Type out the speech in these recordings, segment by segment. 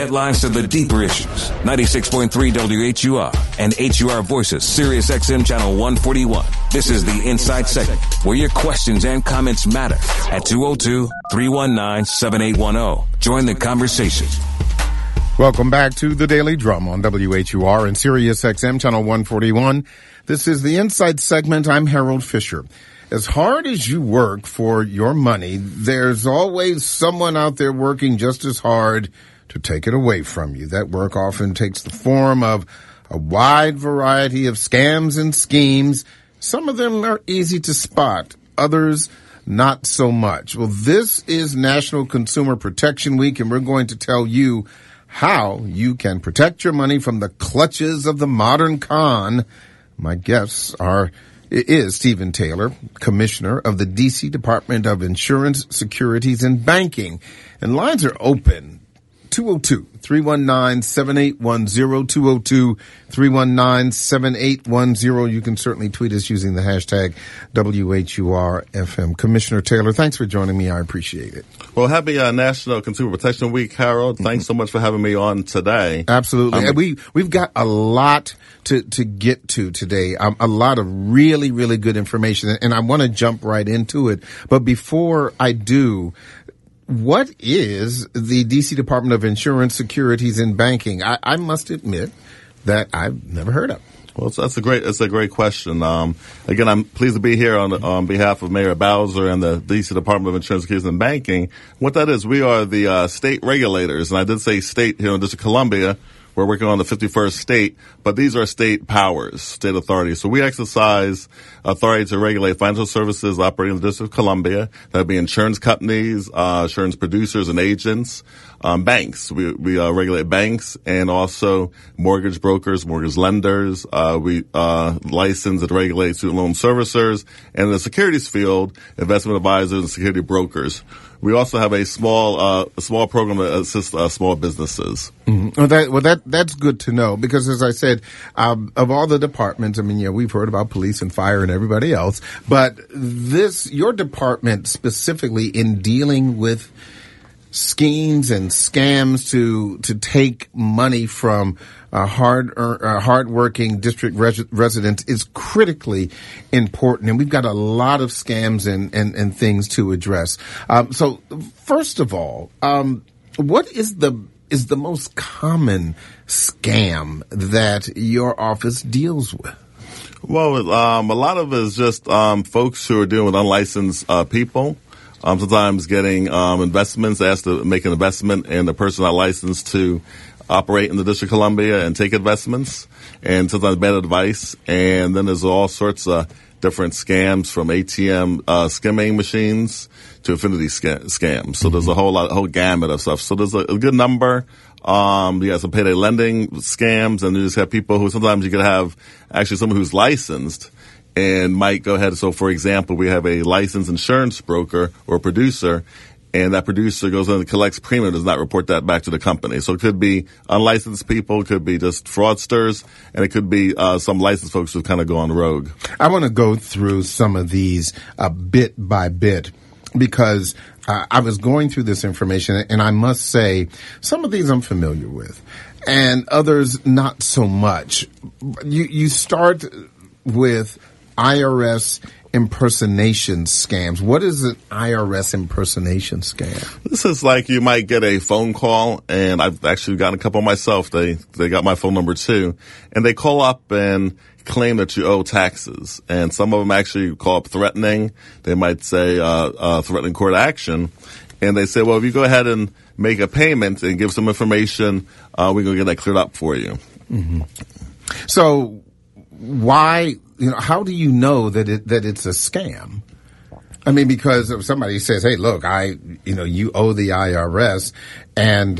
headlines to the deeper issues. 96.3 WHUR and HUR Voices, Sirius XM Channel 141. This is the Inside segment, where your questions and comments matter. At 202-319-7810. Join the conversation. Welcome back to the Daily Drum on WHUR and Sirius XM Channel 141. This is the Inside segment. I'm Harold Fisher. As hard as you work for your money, there's always someone out there working just as hard to take it away from you. That work often takes the form of a wide variety of scams and schemes. Some of them are easy to spot, others not so much. Well, this is National Consumer Protection Week, and we're going to tell you how you can protect your money from the clutches of the modern con. My guests is Stephen Taylor, Commissioner of the D.C. Department of Insurance, Securities, and Banking. And lines are open. 202-319-7810, 202-319-7810. You can certainly tweet us using the hashtag WHURFM. Commissioner Taylor, thanks for joining me. I appreciate it. Well, happy National Consumer Protection Week, Harold. Thanks so much for having me on today. Absolutely. And we've got a lot to get to today. A lot of really, really good information, and I want to jump right into it. But before I do, what is the D.C. Department of Insurance, Securities, and Banking? I must admit that I've never heard of. Well, that's a great question. Again, I'm pleased to be here on behalf of Mayor Bowser and the D.C. Department of Insurance, Securities, and Banking. What that is, we are the state regulators, and I did say state here in the District of Columbia. We're working on the 51st state, but these are state powers, state authorities. So we exercise authority to regulate financial services operating in the District of Columbia. That would be insurance companies, insurance producers and agents, banks. We regulate banks and also mortgage brokers, mortgage lenders. We license and regulate student loan servicers. And in the securities field, investment advisors and security brokers. We also have a small program that assists small businesses. Mm-hmm. That's good to know, because as I said, of all the departments, I mean, we've heard about police and fire and everybody else, but your department specifically in dealing with schemes and scams to take money from hard-working district residents is critically important, and we've got a lot of scams and things to address. So, first of all, what is the most common scam that your office deals with? Well, a lot of it is just folks who are dealing with unlicensed people. Sometimes getting investments, asked to make an investment, and the person not licensed to operate in the District of Columbia and take investments, and sometimes bad advice. And then there's all sorts of different scams, from ATM skimming machines to affinity scams. So there's a whole gamut of stuff. So there's a good number. You got some payday lending scams, and you just have people who sometimes you could have actually someone who's licensed and might go ahead. So, for example, we have a licensed insurance broker or producer, and that producer goes in and collects premium, does not report that back to the company. So it could be unlicensed people, it could be just fraudsters, and it could be some licensed folks who kind of go on rogue. I want to go through some of these bit by bit, because I was going through this information, and I must say some of these I'm familiar with, and others not so much. You start with IRS impersonation scams. What is an IRS impersonation scam? This is like you might get a phone call, and I've actually gotten a couple myself. They got my phone number too, and they call up and claim that you owe taxes. And some of them actually call up threatening. They might say threatening court action, and they say, well, if you go ahead and make a payment and give some information, we're going to get that cleared up for you. Mm-hmm. So why? How do you know that it's a scam? I mean, because if somebody says, "Hey, look, you owe the IRS," and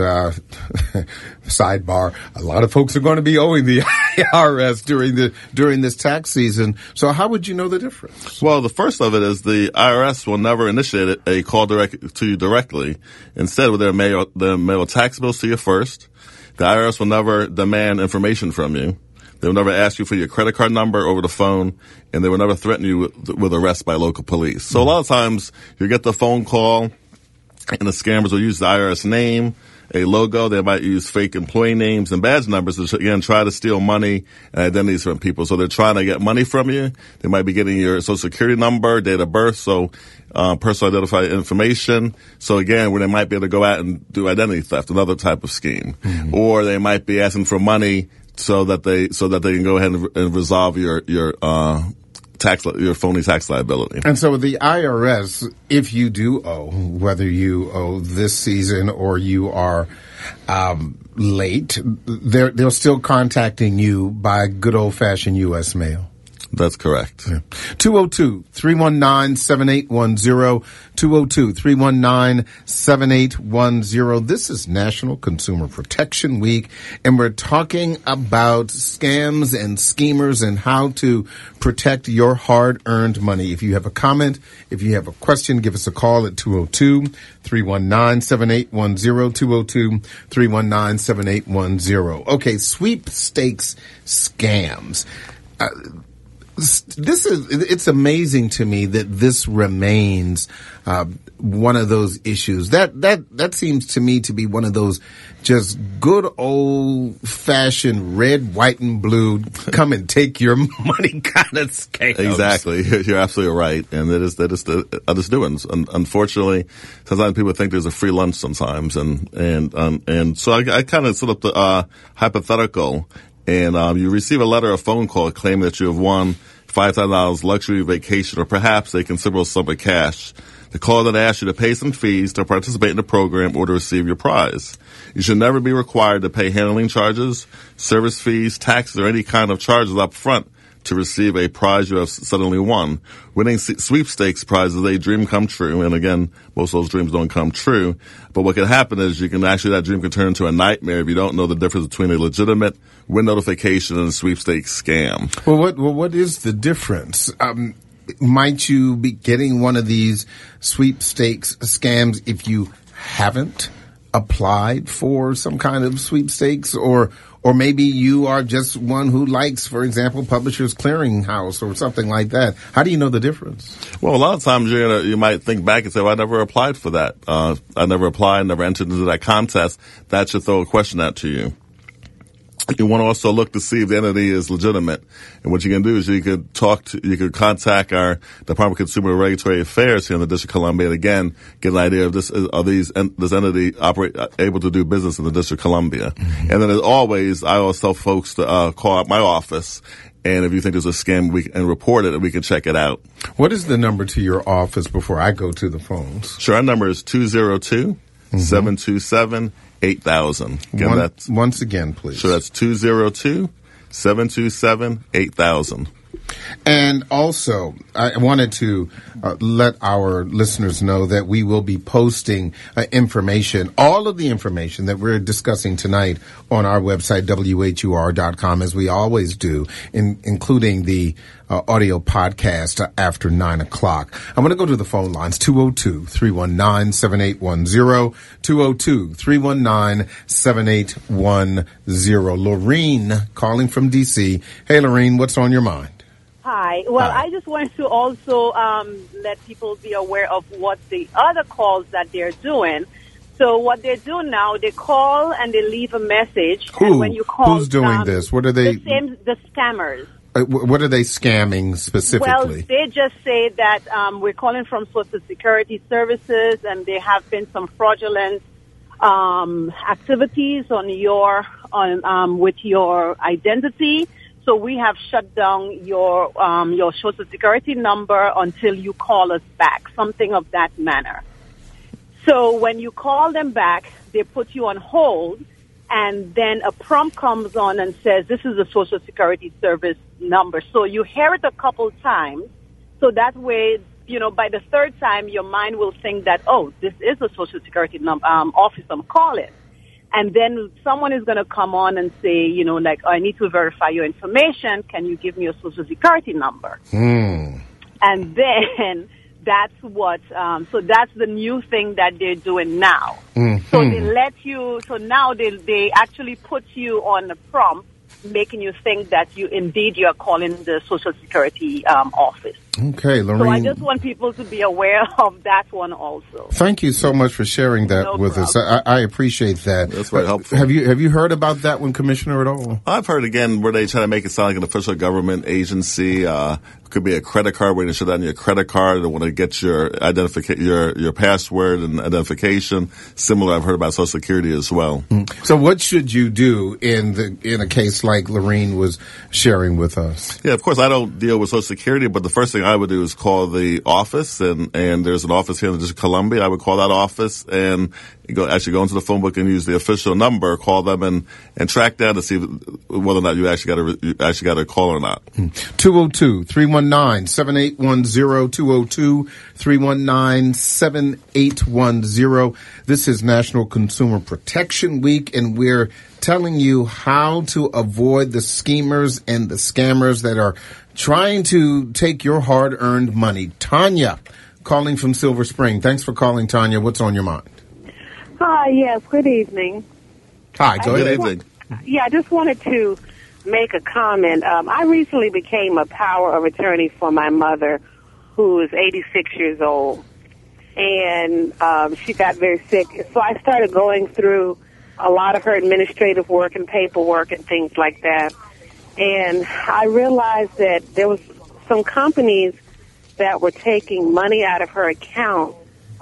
sidebar, a lot of folks are going to be owing the IRS during this tax season. So, how would you know the difference? Well, the first of it is the IRS will never initiate a call to you directly. Instead, they'll mail tax bills to you first. The IRS will never demand information from you. They will never ask you for your credit card number over the phone, and they will never threaten you with arrest by local police. So a lot of times you get the phone call, and the scammers will use the IRS name, a logo. They might use fake employee names and badge numbers to, again, try to steal money and identities from people. So they're trying to get money from you. They might be getting your social security number, date of birth, so personal identified information. So again, where they might be able to go out and do identity theft, another type of scheme. Mm-hmm. Or they might be asking for money so that they can go ahead and resolve your phony tax liability. And so the IRS, if you do owe, whether you owe this season or you are late, they're still contacting you by good old-fashioned U.S. mail. That's correct. 202-319-7810. 202-319-7810. This is National Consumer Protection Week, and we're talking about scams and schemers and how to protect your hard-earned money. If you have a comment, if you have a question, give us a call at 202-319-7810, 202-319-7810. Okay, sweepstakes scams. It's amazing to me that this remains one of those issues. That seems to me to be one of those just good old fashioned red, white, and blue come and take your money kind of scams. Exactly. You're absolutely right. And that is the doings. Unfortunately, sometimes people think there's a free lunch sometimes. And so I kind of set up the hypothetical. And you receive a letter or phone call claiming that you have won $5,000 luxury vacation or perhaps a considerable sum of cash. The call then asks you to pay some fees to participate in the program or to receive your prize. You should never be required to pay handling charges, service fees, taxes, or any kind of charges up front to receive a prize you have suddenly won. Winning sweepstakes prizes is a dream come true, and again, most of those dreams don't come true. But what can happen is that dream can turn into a nightmare if you don't know the difference between a legitimate win notification and a sweepstakes scam. Well, what is the difference? Might you be getting one of these sweepstakes scams if you haven't applied for some kind of sweepstakes, or maybe you are just one who likes, for example, Publishers Clearinghouse or something like that? How do you know the difference? Well, a lot of times you might think back and say, well, I never applied for that. I never applied, never entered into that contest. That should throw a question out to you. You want to also look to see if the entity is legitimate. And what you can do is you could contact our Department of Consumer and Regulatory Affairs here in the District of Columbia and again, get an idea of this entity able to do business in the District of Columbia. Mm-hmm. And then as always, I always tell folks to, call up my office. And if you think there's a scam, and report it and we can check it out. What is the number to your office before I go to the phones? Sure. Our number is 202-727-8000. Again, once again, please. Sure, that's 202-727-8000. And also, I wanted to let our listeners know that we will be posting information, all of the information that we're discussing tonight on our website, WHUR.com, as we always do, including the audio podcast after 9 o'clock. I'm going to go to the phone lines, 202-319-7810, 202-319-7810. Lorene calling from D.C. Hey, Lorene, what's on your mind? Hi. Well, Hi. I just wanted to also let people be aware of what the other calls that they're doing. So what they're doing now, they call and they leave a message. And when you call, who's doing this? What are they? The scammers. What are they scamming specifically? Well, they just say that we're calling from Social Security Services, and there have been some fraudulent activities with your identity. So we have shut down your Social Security number until you call us back, something of that manner. So when you call them back, they put you on hold, and then a prompt comes on and says, this is a Social Security Service number. So you hear it a couple times, so that way, by the third time, your mind will think that, oh, this is a Social Security office I'm calling. And then someone is going to come on and say, I need to verify your information. Can you give me your Social Security number? And then that's so that's the new thing that they're doing now. Mm-hmm. So they so now they actually put you on a prompt, making you think that you're calling the Social Security office. Okay, Lorene. So I just want people to be aware of that one also. Thank you so much for sharing that with us. I appreciate that. That's very helpful. Have you heard about that one, Commissioner, at all? I've heard, again, where they try to make it sound like an official government agency. Could be a credit card where you show that on your credit card. They want to get your your password and identification. Similar, I've heard about Social Security as well. So what should you do in a case like Lorene was sharing with us? Yeah, of course, I don't deal with Social Security, but the first thing I would do is call the office, and there's an office here in the District of Columbia. I would call that office and go into the phone book and use the official number, call them and track down to see whether or not you actually got a call or not. 202-319-7810, 202-319-7810. This is National Consumer Protection Week, and we're telling you how to avoid the schemers and the scammers that are trying to take your hard-earned money. Tanya, calling from Silver Spring. Thanks for calling, Tanya. What's on your mind? Hi, yes, good evening. Hi, go ahead. Good evening. I just wanted to make a comment. I recently became a power of attorney for my mother, who is 86 years old, and she got very sick. So I started going through a lot of her administrative work and paperwork and things like that. And I realized that there was some companies that were taking money out of her account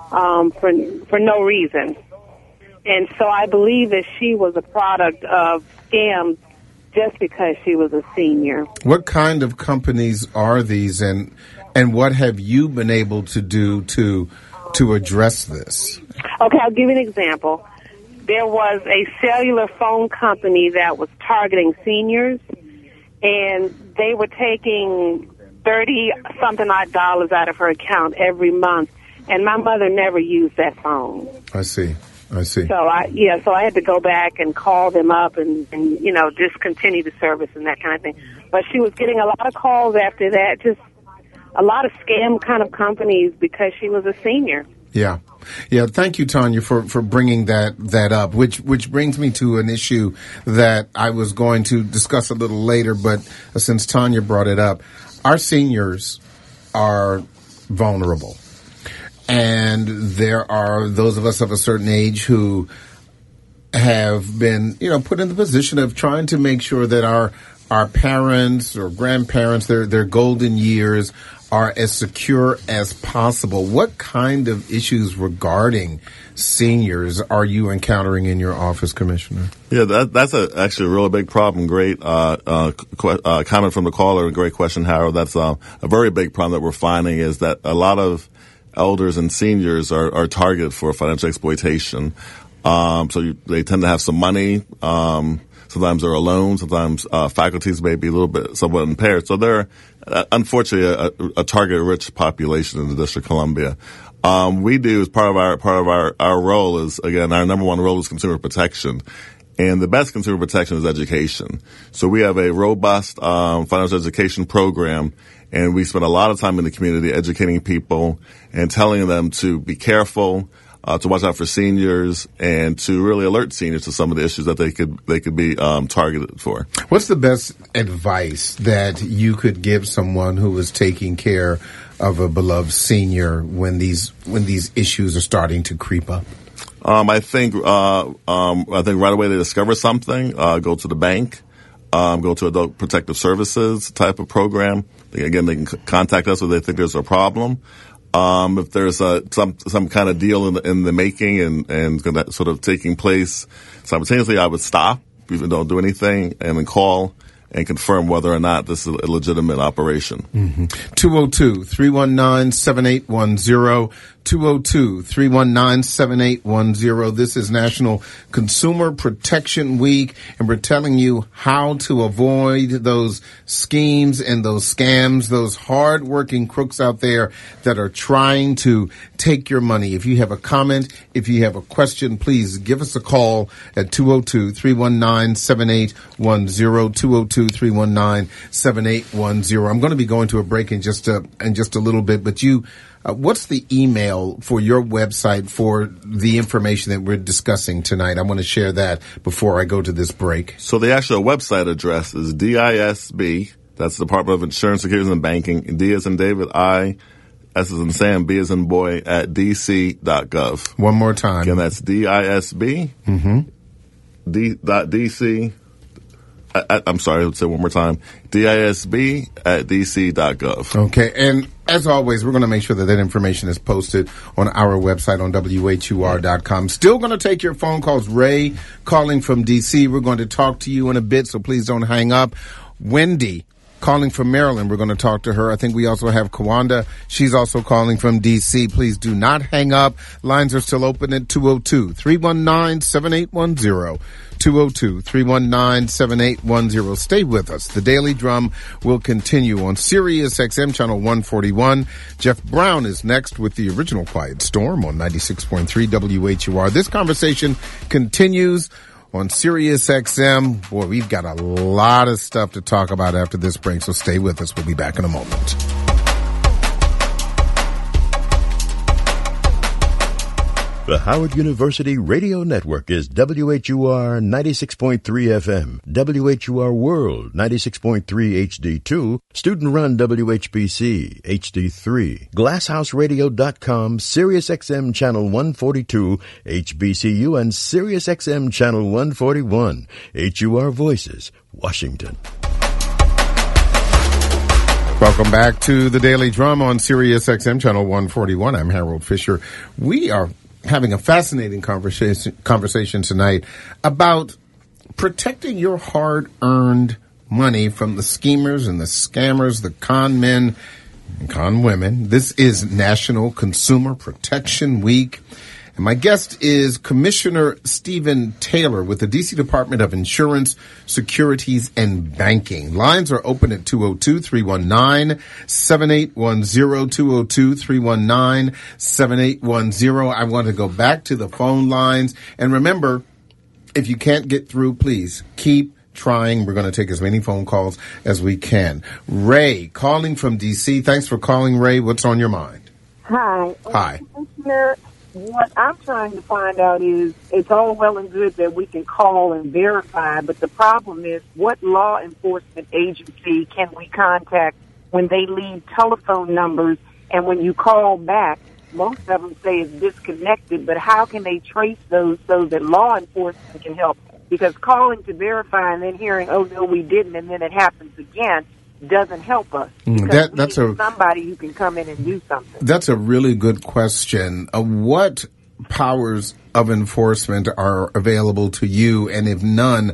for no reason. And so I believe that she was a product of scams just because she was a senior. What kind of companies are these, and what have you been able to do to address this? Okay, I'll give you an example. There was a cellular phone company that was targeting seniors, and they were taking $30-something odd dollars out of her account every month, and my mother never used that phone. I see. So I had to go back and call them up and discontinue the service and that kind of thing. But she was getting a lot of calls after that, just a lot of scam kind of companies because she was a senior. Yeah. Thank you, Tanya, for bringing that up, which brings me to an issue that I was going to discuss a little later, but since Tanya brought it up, our seniors are vulnerable. And there are those of us of a certain age who have been, put in the position of trying to make sure that our parents or grandparents, their golden years are as secure as possible. What kind of issues regarding seniors are you encountering in your office, Commissioner? Yeah, that's actually a really big problem. Great comment from the caller. Great question, Harold. That's a very big problem that we're finding is that a lot of elders and seniors are targeted for financial exploitation. They tend to have some money. Sometimes they're alone. Sometimes faculties may be a little bit somewhat impaired. So they're unfortunately a target-rich population in the District of Columbia. We do as part of our role is, again, our number one role is consumer protection. And the best consumer protection is education. So we have a robust financial education program, and we spend a lot of time in the community educating people and telling them to be careful, to watch out for seniors, and to really alert seniors to some of the issues that they could be targeted for. What's the best advice that you could give someone who is taking care of a beloved senior when these issues are starting to creep up? I think right away they discover something, go to the bank, go to Adult Protective Services type of program. Again, they can contact us if they think there's a problem. If there's some kind of deal in the making and sort of taking place simultaneously, I would stop, even don't do anything, and then call and confirm whether or not this is a legitimate operation. 202-319-7810. 202-319-7810. This is National Consumer Protection Week, and we're telling you how to avoid those schemes and those scams, those hard-working crooks out there that are trying to take your money. If you have a comment, if you have a question, please give us a call at 202-319-7810, 202-319-7810. I'm going to be going to a break in just a little bit, but what's the email for your website for the information that we're discussing tonight? I want to share that before I go to this break. So the actual website address is DISB That's the Department of Insurance, Securities, and Banking. D as in David, I, S as in Sam, B as in boy, at dc.gov. One more time. Again, that's DISB, D.DC. I'm sorry, I'll say one more time. DISB at dc.gov. Okay, and as always, we're going to make sure that that information is posted on our website on WHUR.com. Still going to take your phone calls. Ray calling from D.C. We're going to talk to you in a bit, so please don't hang up. Wendy calling from Maryland. We're going to talk to her. I think we also have Kawanda. She's also calling from D.C. Please do not hang up. Lines are still open at 202-319-7810. 202-319-7810. Stay with us. The Daily Drum will continue on Sirius XM Channel 141. Jeff Brown is next with the original Quiet Storm on 96.3 WHUR. This conversation continues on Sirius XM. Boy, we've got a lot of stuff to talk about after this break, so stay with us. We'll be back in a moment. The Howard University Radio Network is WHUR 96.3 FM, WHUR World 96.3 HD2, student-run WHBC HD3, GlassHouseRadio.com, SiriusXM Channel 142, HBCU, and SiriusXM Channel 141, HUR Voices, Washington. Welcome back to the Daily Drum on Sirius XM Channel 141. I'm Harold Fisher. We are having a fascinating conversation tonight about protecting your hard-earned money from the schemers and the scammers, the con men and con women. This is National Consumer Protection Week. And my guest is Commissioner Stephen Taylor with the D.C. Department of Insurance, Securities, and Banking. Lines are open at 202-319-7810, 202-319-7810. I want to go back to the phone lines. And remember, if you can't get through, please keep trying. We're going to take as many phone calls as we can. Ray, calling from D.C. Thanks for calling, Ray. What's on your mind? Hi. Hi. What I'm trying to find out is it's all well and good that we can call and verify, but the problem is what law enforcement agency can we contact when they leave telephone numbers, and when you call back, most of them say it's disconnected, but how can they trace those so that law enforcement can help? Because calling to verify and then hearing, oh, no, we didn't, and then it happens again, doesn't help us. That's somebody who can come in and do something. That's a really good question. What powers of enforcement are available to you? And if none,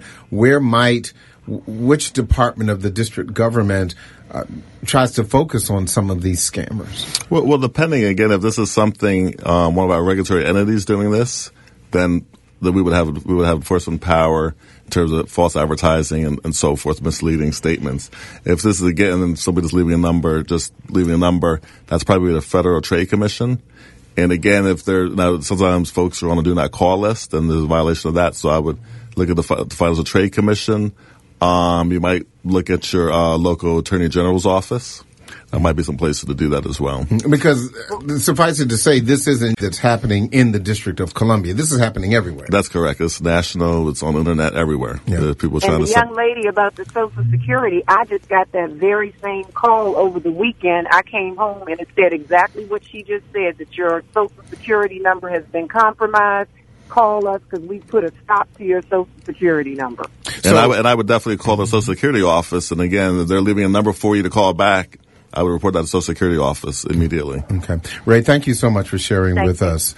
which department of the district government tries to focus on some of these scammers? Well, depending, again, if this is something, one of our regulatory entities doing this, then we would have enforcement power in terms of false advertising and so forth, misleading statements. If this is, again, somebody's leaving a number, that's probably the Federal Trade Commission. And again, sometimes folks are on a do not call list, and there's a violation of that. So I would look at the Federal Trade Commission. You might look at your local Attorney General's office. There might be some places to do that as well. Because suffice it to say, this isn't that's happening in the District of Columbia. This is happening everywhere. That's correct. It's national. It's on the internet everywhere. Yeah. People trying and the young lady about the Social Security, I just got that very same call over the weekend. I came home and it said exactly what she just said, that your Social Security number has been compromised. Call us because we put a stop to your Social Security number. And I would definitely call the Social Security office. And again, if they're leaving a number for you to call back, I would report that to the Social Security office immediately. Okay. Ray, thank you so much for sharing with us.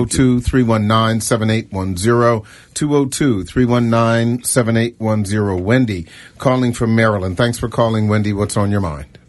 202-319-7810. 202-319-7810. Wendy, calling from Maryland. Thanks for calling, Wendy. What's on your mind?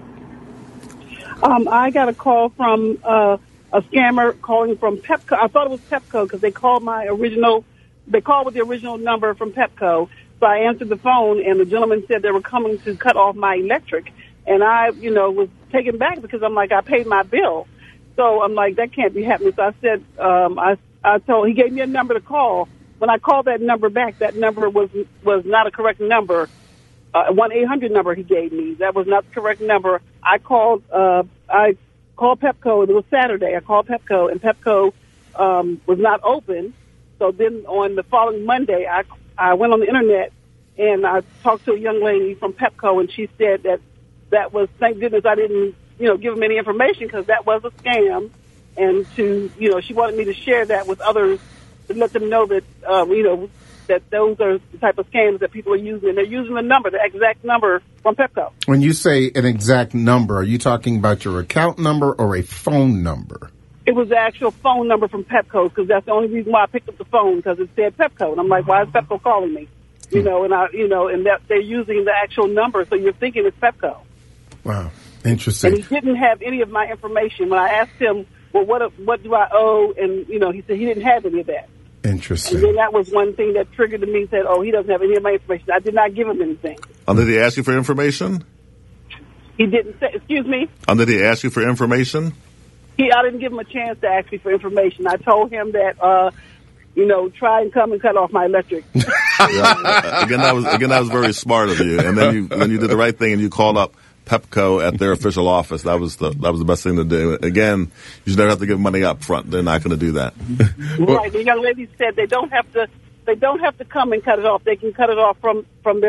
I got a call from a scammer calling from Pepco. I thought it was Pepco because they called with the original number from Pepco. So I answered the phone, and the gentleman said they were coming to cut off my electric. And I, was taken back because I'm like, I paid my bill. So I'm like, that can't be happening. So I said, he gave me a number to call. When I called that number back, that number was not a correct number. 1-800 number he gave me. That was not the correct number. I called Pepco. It was Saturday. I called Pepco, and Pepco was not open. So then on the following Monday, I went on the internet and I talked to a young lady from Pepco, and she said that was, thank goodness I didn't, give them any information, because that was a scam, and she wanted me to share that with others to let them know that, that those are the type of scams that people are using. And they're using the exact number from Pepco. When you say an exact number, are you talking about your account number or a phone number? It was the actual phone number from Pepco, because that's the only reason why I picked up the phone, because it said Pepco. And I'm like, why is Pepco calling me? And that they're using the actual number, so you're thinking it's Pepco. Wow. Interesting. And he didn't have any of my information. When I asked him, well, what do I owe? And, he said he didn't have any of that. Interesting. And then that was one thing that triggered me, said, oh, he doesn't have any of my information. I did not give him anything. Did he ask you for information? He didn't say, excuse me? Did he ask you for information? I didn't give him a chance to ask me for information. I told him that, try and come and cut off my electric. Again, that was very smart of you. And then you did the right thing and you called up Pepco at their official office. That was the best thing to do. Again, you should never have to give money up front. They're not going to do that. Right. The young lady said they don't have to come and cut it off. They can cut it off from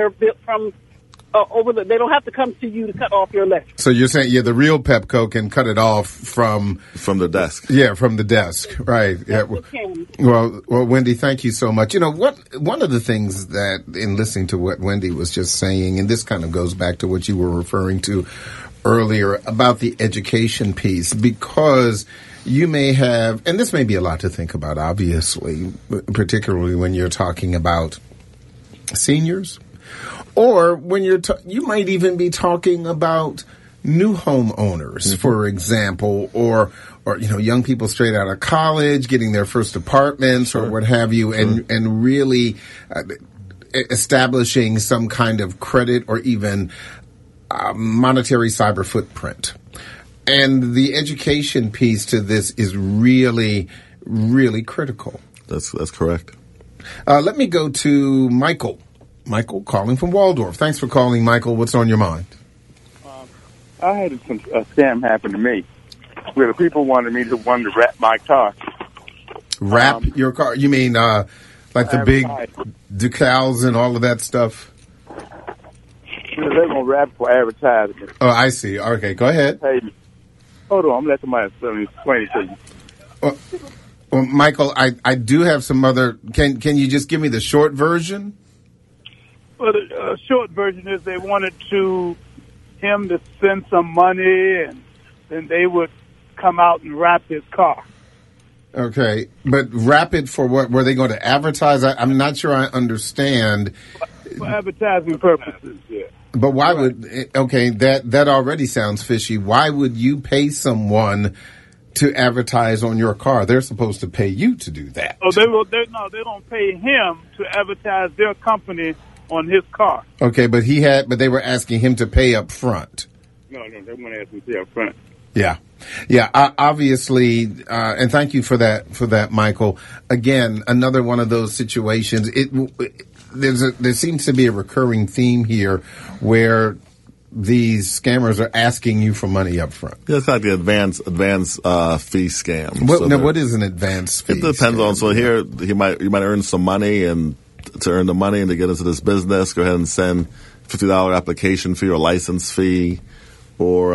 they don't have to come to you to cut off your electric. So you're saying, the real Pepco can cut it off from the desk. Yeah, from the desk. Right. Yes, yeah. Well, Wendy, thank you so much. One of the things that, in listening to what Wendy was just saying, and this kind of goes back to what you were referring to earlier about the education piece, because you may have, and this may be a lot to think about, obviously, particularly when you're talking about seniors. Or when you might even be talking about new homeowners, for example, or young people straight out of college getting their first apartments or what have you, and really establishing some kind of credit or even monetary cyber footprint. And the education piece to this is really, really critical. That's correct. Let me go to Michael. Michael, calling from Waldorf. Thanks for calling, Michael. What's on your mind? I had a scam happen to me where the people wanted me to wrap my car. Wrap your car? You mean like the big decals and all of that stuff? They're going to wrap for advertisement. Oh, I see. Okay, go ahead. Hey, hold on. I'm letting somebody explain it to you. Well, Michael, I do have some other... Can you just give me the short version? Well, the short version is they wanted him to send some money, and then they would come out and wrap his car. Okay, but wrap it for what? Were they going to advertise? I'm not sure I understand. For advertising purposes, yeah. But why would... Okay, that already sounds fishy. Why would you pay someone to advertise on your car? They're supposed to pay you to do that. Oh, they don't pay him to advertise their company on his car. Okay, but they were asking him to pay up front. No, they want to ask him to pay up front. Yeah. Obviously, and thank you for that, Michael. Again, another one of those situations. There seems to be a recurring theme here where these scammers are asking you for money up front. Yeah, it's like the advance fee scam. What is an advance fee? It depends on. So here, you might earn some money, and to earn the money and to get into this business, go ahead and send $50 application fee or license fee, or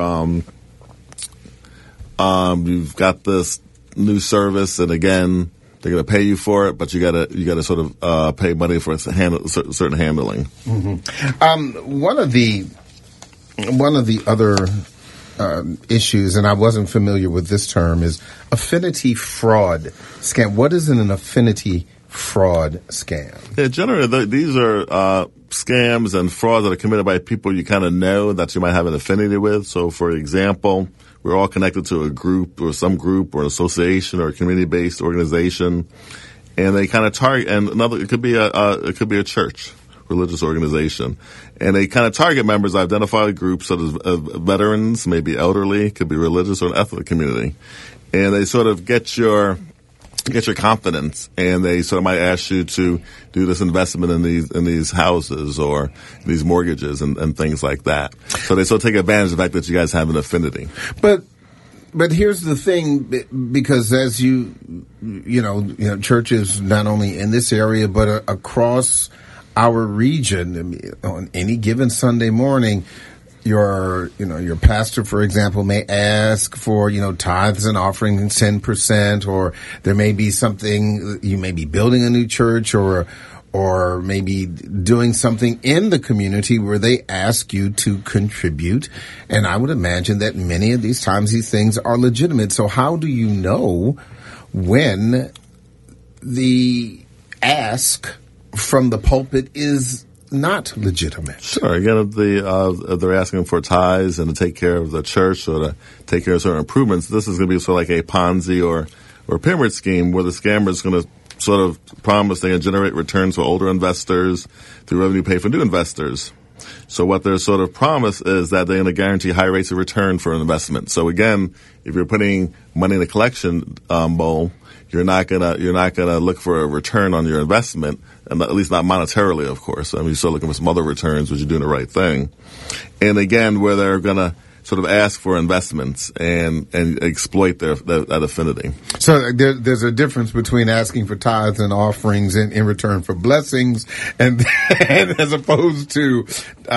you've got this new service, and again, they're going to pay you for it, but you got to sort of pay money for certain handling. Mm-hmm. One of the other issues, and I wasn't familiar with this term, is affinity fraud scam. What is an affinity fraud scam? Yeah, generally, these are scams and frauds that are committed by people you kind of know that you might have an affinity with. So, for example, we're all connected to a group or some group or an association or a community-based organization, and they kind of target. And it could be a church, religious organization, and they kind of target members, identify groups such as veterans, maybe elderly, could be religious or an ethnic community, and they sort of get your confidence, and they sort of might ask you to do this investment in these houses or these mortgages and things like that. So they sort of take advantage of the fact that you guys have an affinity. But here's the thing, because as you know, churches not only in this area but across our region, on any given Sunday morning, your pastor, for example, may ask for, tithes and offerings 10%, or there may be something, you may be building a new church or maybe doing something in the community where they ask you to contribute. And I would imagine that many of these times these things are legitimate. So how do you know when the ask from the pulpit is not legitimate? Sure. Again, if they're asking for tithes and to take care of the church or to take care of certain improvements, this is going to be sort of like a Ponzi or pyramid scheme where the scammer is going to sort of promise they're going to generate returns for older investors through revenue paid for new investors. So what their sort of promise is that they're going to guarantee high rates of return for an investment. So again, if you're putting money in a collection bowl, you're not gonna look for a return on your investment, and at least not monetarily, of course. I mean, you're still looking for some other returns, but you're doing the right thing. And again, where they're gonna sort of ask for investments and exploit that affinity. So there's a difference between asking for tithes and offerings in return for blessings, and as opposed to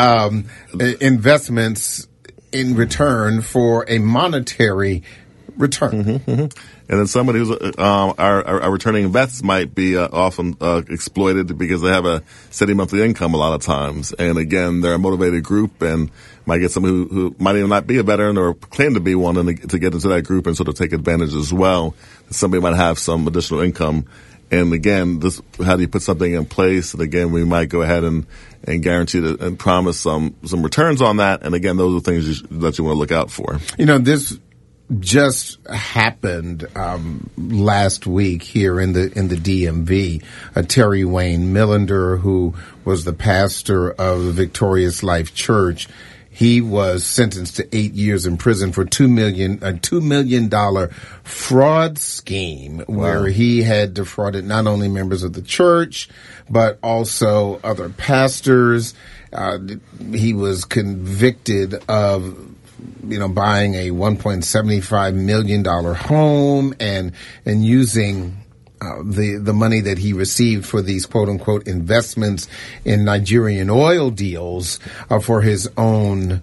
investments in return for a monetary return. Mm-hmm, mm-hmm. And then somebody who's our returning investors might be often exploited because they have a steady monthly income a lot of times. And again, they're a motivated group and might get somebody who might even not be a veteran or claim to be one, and to get into that group and sort of take advantage as well. Somebody might have some additional income. And again, how do you put something in place? And again, we might go ahead and guarantee and promise some returns on that. And again, those are things that you want to look out for. This just happened last week here in the DMV. Terry Wayne Millender, who was the pastor of the Victorious Life Church, he was sentenced to 8 years in prison for $2 million fraud scheme. Wow. Where he had defrauded not only members of the church but also other pastors. He was convicted of buying a $1.75 million home and using the money that he received for these quote unquote investments in Nigerian oil deals for his own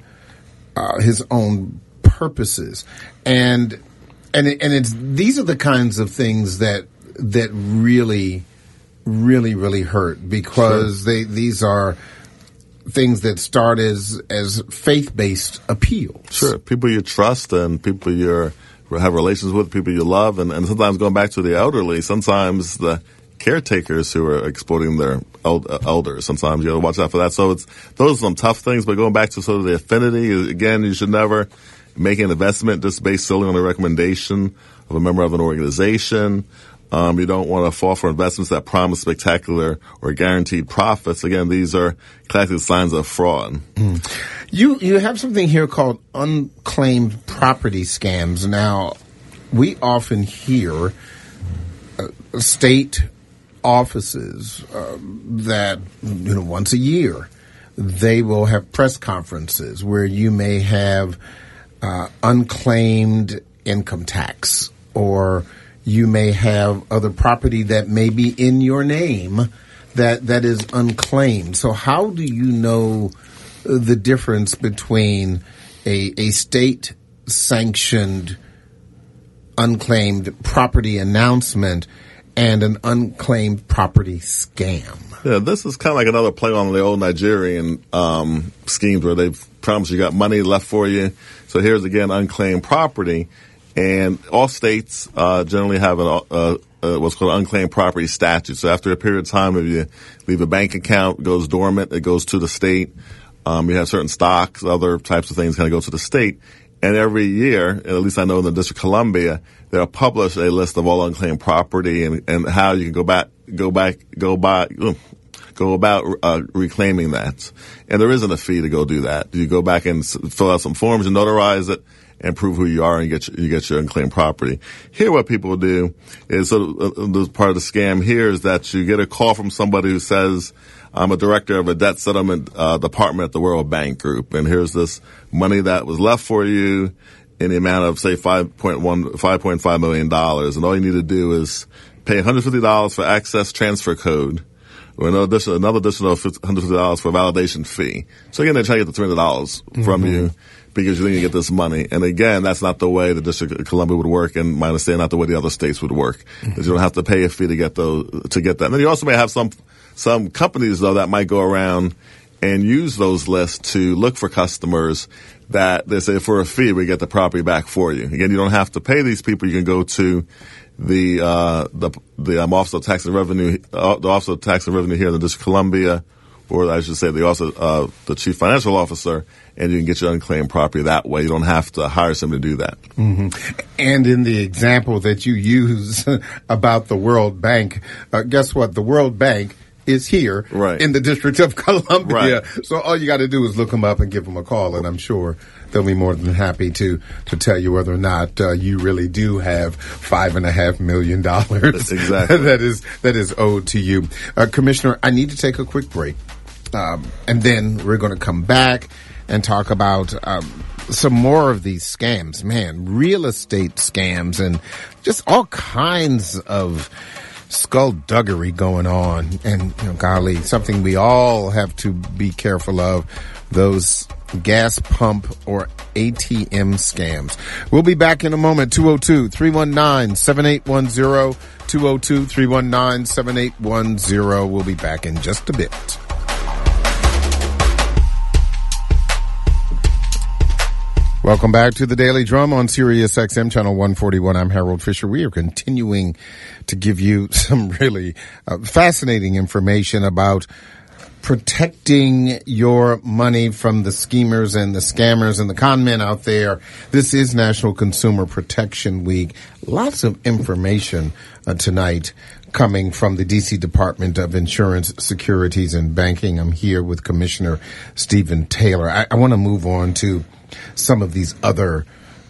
purposes. And it's these are the kinds of things that really hurt, because sure. These are things that start as faith-based appeals. Sure. People you trust and people you have relations with, people you love, and sometimes going back to the elderly, sometimes the caretakers who are exploiting their elders. Sometimes you got to watch out for that. So those are some tough things, but going back to sort of the affinity, again, you should never make an investment just based solely on the recommendation of a member of an organization. You don't want to fall for investments that promise spectacular or guaranteed profits. Again, these are classic signs of fraud. Mm. You have something here called unclaimed property scams. Now, we often hear state offices that once a year they will have press conferences where you may have unclaimed income tax, or you may have other property that may be in your name that is unclaimed. So how do you know the difference between a state-sanctioned unclaimed property announcement and an unclaimed property scam? Yeah, this is kind of like another play on the old Nigerian schemes where they've promised you got money left for you. So here's, again, unclaimed property. And all states generally have what's called an unclaimed property statute. So after a period of time, if you leave a bank account, it goes dormant, it goes to the state. You have certain stocks, other types of things kind of go to the state. And every year, at least I know in the District of Columbia, they'll publish a list of all unclaimed property and how you can go about reclaiming that. And there isn't a fee to go do that. You go back and fill out some forms and notarize it and prove who you are, and you get your unclaimed property. Here, what people do is the part of the scam here is that you get a call from somebody who says, I'm a director of a debt settlement department at the World Bank Group, and here's this money that was left for you in the amount of, say, $5.5 million. And all you need to do is pay $150 for access transfer code or another additional $150 for a validation fee. So again, they're trying to get the $300 from you because you think you get this money. And again, that's not the way the District of Columbia would work, and my understanding, not the way the other states would work. Because you don't have to pay a fee to get that. And then you also may have some companies though that might go around and use those lists to look for customers that they say for a fee we get the property back for you. Again, you don't have to pay these people. You can go to the Office of Tax and Revenue, the Office of Tax and Revenue here in the District of Columbia, or I should say the Chief Financial Officer, and you can get your unclaimed property that way. You don't have to hire somebody to do that. And in the example that you use about the World Bank, guess what? The World Bank is here in the District of Columbia. Right. So all you got to do is look them up and give them a call, and I'm sure they'll be more than happy to tell you whether or not you really do have $5.5 million exactly. that is owed to you. Commissioner, I need to take a quick break, and then we're going to come back and talk about some more of these scams. Man, real estate scams and just all kinds of skullduggery going on, and golly, something we all have to be careful of, those gas pump or ATM scams. We'll be back in a moment. 202-319-7810, 202-319-7810. We'll be back in just a bit. Welcome back to the Daily Drum on Sirius XM Channel 141. I'm Harold Fisher. We are continuing to give you some really fascinating information about protecting your money from the schemers and the scammers and the con men out there. This is National Consumer Protection Week. Lots of information tonight coming from the D.C. Department of Insurance, Securities, and Banking. I'm here with Commissioner Stephen Taylor. I want to move on to some of these other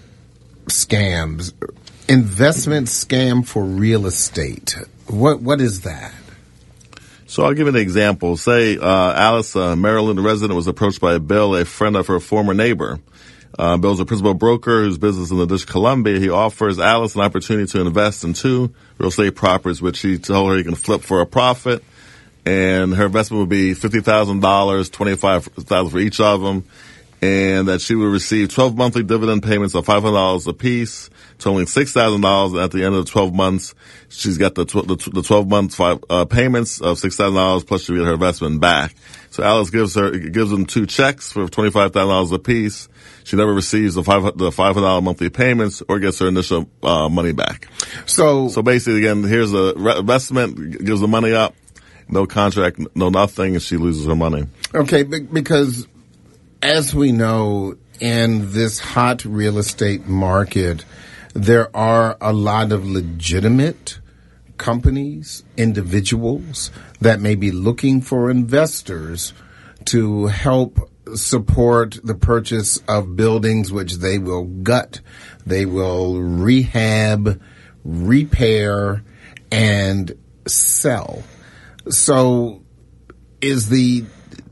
scams. Investment scam for real estate. What is that? So I'll give an example. Say Alice, a Maryland resident, was approached by Bill, a friend of her former neighbor. Bill's a principal broker whose business in the District of Columbia. He offers Alice an opportunity to invest in 2 real estate properties, which he told her he can flip for a profit. And her investment would be $50,000, $25,000 for each of them. And that she would receive 12 monthly dividend payments of $500 apiece, totaling $6,000. And at the end of the 12 months, she's got the 12 month payments of $6,000 plus she'll get her investment back. So Alice gives them 2 checks for $25,000 apiece. She never receives the $500 monthly payments or gets her initial money back. So basically, again, here's the investment, gives the money up, no contract, no nothing, and she loses her money. Okay, because as we know, in this hot real estate market, there are a lot of legitimate companies, individuals that may be looking for investors to help support the purchase of buildings which they will gut, they will rehab, repair, and sell. So is the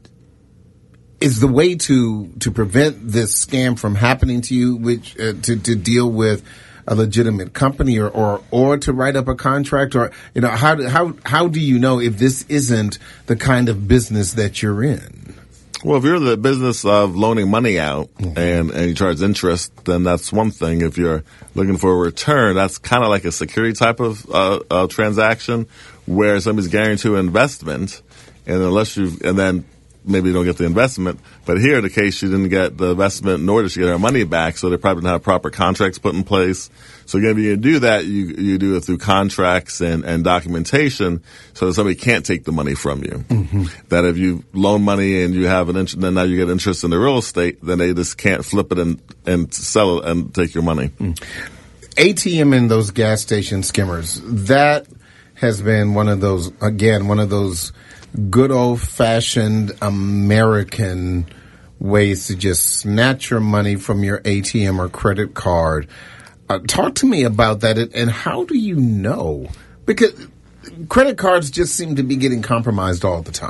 way to prevent this scam from happening to you, which to deal with a legitimate company or to write up a contract, or how do you know if this isn't the kind of business that you're in? Well, if you're in the business of loaning money out and you charge interest, then that's one thing. If you're looking for a return, that's kind of like a security type of transaction where somebody's guaranteed an investment, and then maybe you don't get the investment. But here, in the case, she didn't get the investment, nor did she get her money back, so they probably didn't have proper contracts put in place. So again, if you do that, you do it through contracts and documentation, so that somebody can't take the money from you. Mm-hmm. That if you loan money and you have then now you get interest in the real estate, then they just can't flip it and sell it and take your money. ATM and those gas station skimmers, that has been one of those good old-fashioned American ways to just snatch your money from your ATM or credit card. Talk to me about that, and how do you know? Because credit cards just seem to be getting compromised all the time.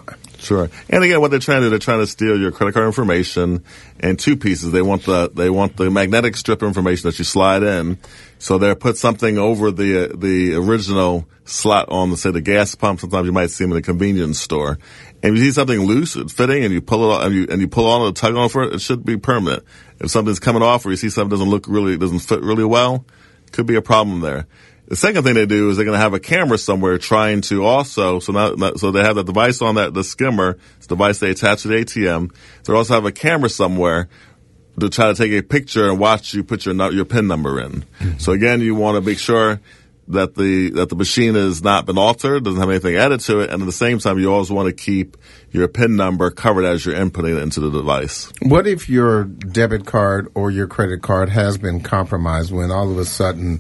Sure. And again, what they're trying to do, they're trying to steal your credit card information in two pieces. They want the magnetic strip information that you slide in. So they put something over the original slot on the, say, the gas pump. Sometimes you might see them in a convenience store. And if you see something loose, fitting, and you pull it off, and you pull on it, tug on for it, it should be permanent. If something's coming off or you see something doesn't fit really well, could be a problem there. The second thing they do is they're going to have a camera somewhere trying to also, so they have the device on the skimmer, it's the device they attach to the ATM. They also have a camera somewhere to try to take a picture and watch you put your PIN number in. Mm-hmm. So again, you want to make sure that the machine has not been altered, doesn't have anything added to it, and at the same time, you always want to keep your PIN number covered as you're inputting it into the device. What if your debit card or your credit card has been compromised when all of a sudden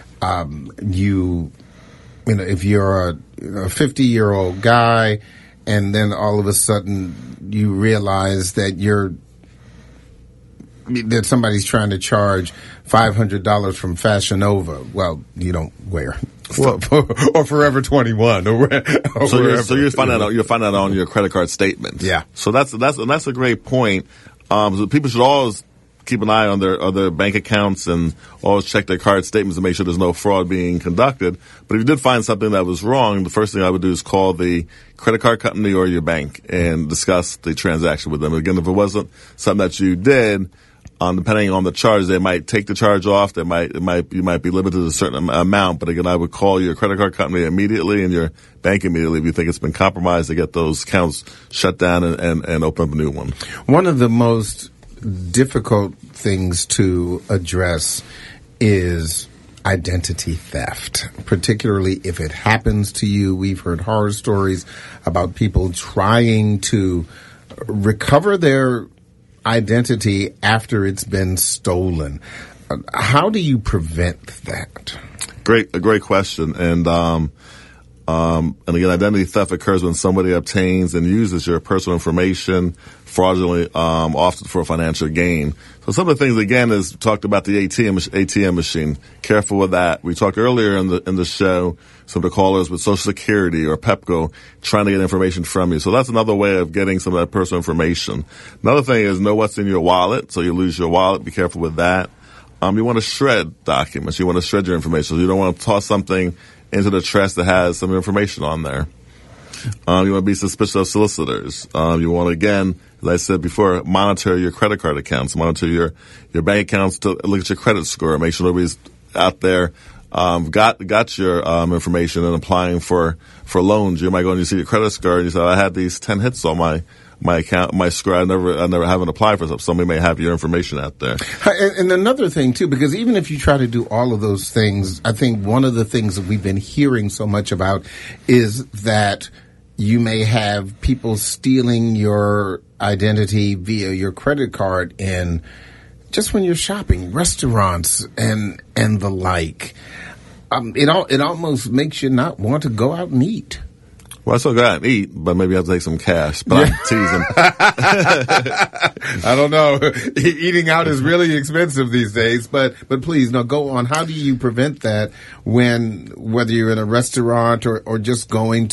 if you're a 50-year-old guy and then all of a sudden you realize that that somebody's trying to charge $500 from Fashion Nova. Well, you don't wear. Or Forever 21 or wherever. So you'll find that on your credit card statement. Yeah. So that's a great point. So people should always keep an eye on their bank accounts and always check their card statements to make sure there's no fraud being conducted. But if you did find something that was wrong, the first thing I would do is call the credit card company or your bank and discuss the transaction with them. Again, if it wasn't something that you did, depending on the charge, they might take the charge off. You might be limited to a certain amount. But again, I would call your credit card company immediately and your bank immediately if you think it's been compromised to get those accounts shut down and open up a new one. One of the most difficult things to address is identity theft, particularly if it happens to you. We've heard horror stories about people trying to recover their identity after it's been stolen. How do you prevent that? A great question. And again, identity theft occurs when somebody obtains and uses your personal information fraudulently, often for financial gain. So some of the things, again, is talked about the ATM machine. Careful with that. We talked earlier in the show, some of the callers with Social Security or PEPCO trying to get information from you. So that's another way of getting some of that personal information. Another thing is know what's in your wallet. So you lose your wallet. Be careful with that. You want to shred documents. You want to shred your information. So you don't want to toss something into the trash that has some information on there. You want to be suspicious of solicitors. You want to, again, as I said before, monitor your credit card accounts, monitor your bank accounts to look at your credit score, make sure nobody's out there got your information and applying for loans. You might go and you see your credit score and you say, I had these 10 hits on my account, my score. I never haven't applied for something. Somebody may have your information out there. And another thing too, because even if you try to do all of those things, I think one of the things that we've been hearing so much about is that you may have people stealing your identity via your credit card in just when you're shopping, restaurants and the like. It almost makes you not want to go out and eat. Well, I still go out and eat, but maybe I have to take some cash. But I'm teasing. I don't know. Eating out is really expensive these days, but please, no, go on. How do you prevent that whether you're in a restaurant or just going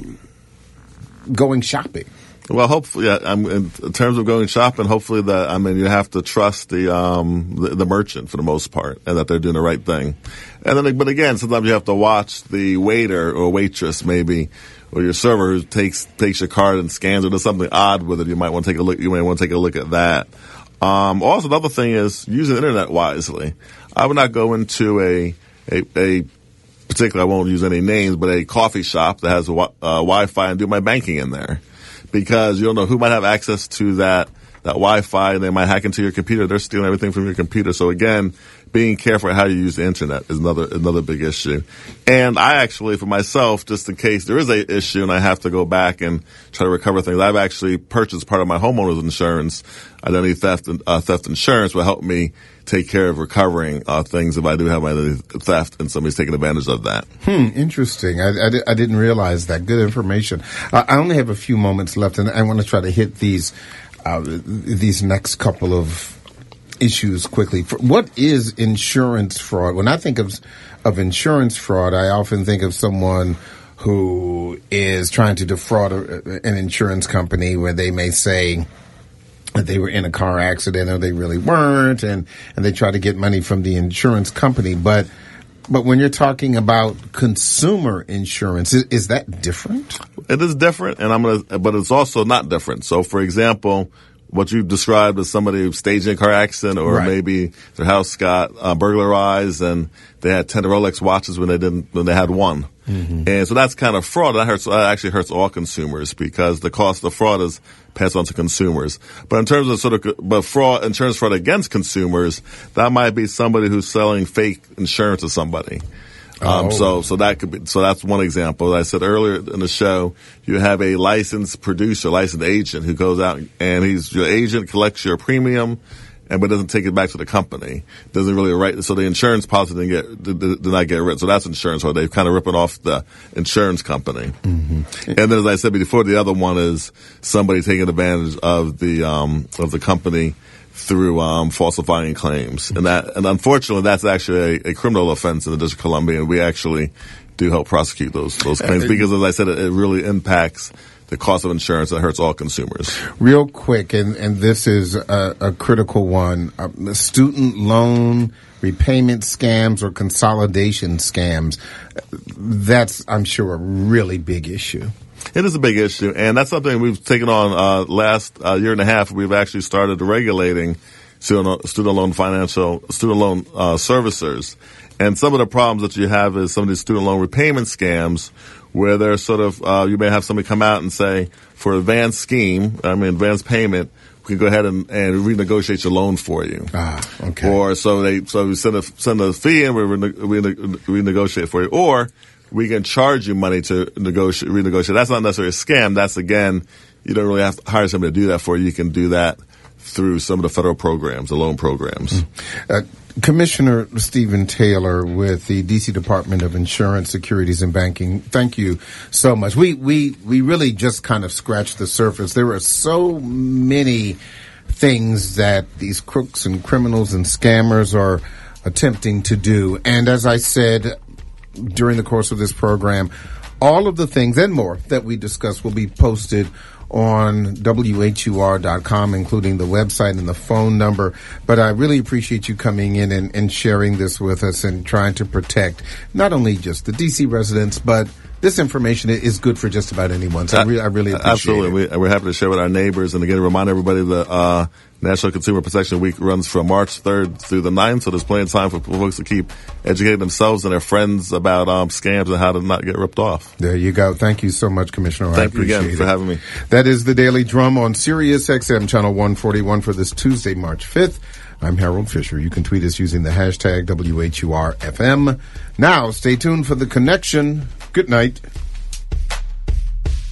shopping? Well, hopefully, in terms of going shopping, hopefully you have to trust the merchant for the most part and that they're doing the right thing. And then, but again, sometimes you have to watch the waiter or waitress maybe, or your server who takes your card and scans it. There's something odd with it. You might want to take a look. You may want to take a look at that. Also, another thing is using the internet wisely. I would not go into a particularly, I won't use any names, but a coffee shop that has Wi-Fi and do my banking in there, because you don't know who might have access to that Wi-Fi, and they might hack into your computer. They're stealing everything from your computer. So again, being careful how you use the internet is another big issue. And I actually, for myself, just in case there is an issue and I have to go back and try to recover things, I've actually purchased part of my homeowner's insurance. Identity theft insurance will help me take care of recovering things if I do have identity theft and somebody's taking advantage of that. Interesting. I didn't realize that. Good information. I only have a few moments left, and I want to try to hit these next couple of issues quickly. What is insurance fraud? When I think of insurance fraud, I often think of someone who is trying to defraud an insurance company where they may say that they were in a car accident or they really weren't, and they try to get money from the insurance company. But when you're talking about consumer insurance, is that different? It is different, but it's also not different. So, for example, what you described as somebody who staged a car accident, or maybe their house got burglarized and they had 10 Rolex watches when they had one. Mm-hmm. And so that's kind of fraud. That actually hurts all consumers because the cost of fraud is passed on to consumers. But in terms of insurance fraud against consumers, that might be somebody who's selling fake insurance to somebody. So that's one example. As I said earlier in the show, you have a licensed producer, licensed agent who goes out and your agent collects your premium, but doesn't take it back to the company. Doesn't really write, so the insurance policy did not get written. So that's insurance fraud. They've kind of ripping off the insurance company. Mm-hmm. And then, as I said before, the other one is somebody taking advantage of the company through falsifying claims, and unfortunately that's actually a criminal offense in the District of Columbia, and we actually do help prosecute those claims because, as I said, it really impacts the cost of insurance that hurts all consumers. Real quick, and this is a critical one: the student loan repayment scams or consolidation scams. That's, I'm sure, a really big issue. It is a big issue, and that's something we've taken on last year and a half. We've actually started regulating student loan servicers. And some of the problems that you have is some of these student loan repayment scams where they're sort of, you may have somebody come out and say, for advanced advanced payment, we can go ahead and renegotiate your loan for you. Okay. Or so we send a fee and we renegotiate for you. Or we can charge you money to renegotiate. That's not necessarily a scam. That's, again, you don't really have to hire somebody to do that for you. You can do that through some of the federal programs, the loan programs. Commissioner Stephen Taylor with the D.C. Department of Insurance, Securities, and Banking, thank you so much. We really just kind of scratched the surface. There are so many things that these crooks and criminals and scammers are attempting to do. And as I said during the course of this program, all of the things and more that we discuss will be posted on WHUR.com, including the website and the phone number. But I really appreciate you coming in and sharing this with us and trying to protect not only just the D.C. residents, but this information is good for just about anyone. So I really appreciate absolutely. it. We're happy to share with our neighbors. And again, to remind everybody that National Consumer Protection Week runs from March 3rd through the 9th. So there's plenty of time for folks to keep educating themselves and their friends about scams and how to not get ripped off. There you go. Thank you so much, Commissioner. Thank you again for having me. That is the Daily Drum on Sirius XM Channel 141 for this Tuesday, March 5th. I'm Harold Fisher. You can tweet us using the hashtag WHURFM. Now, stay tuned for The Connection. Good night.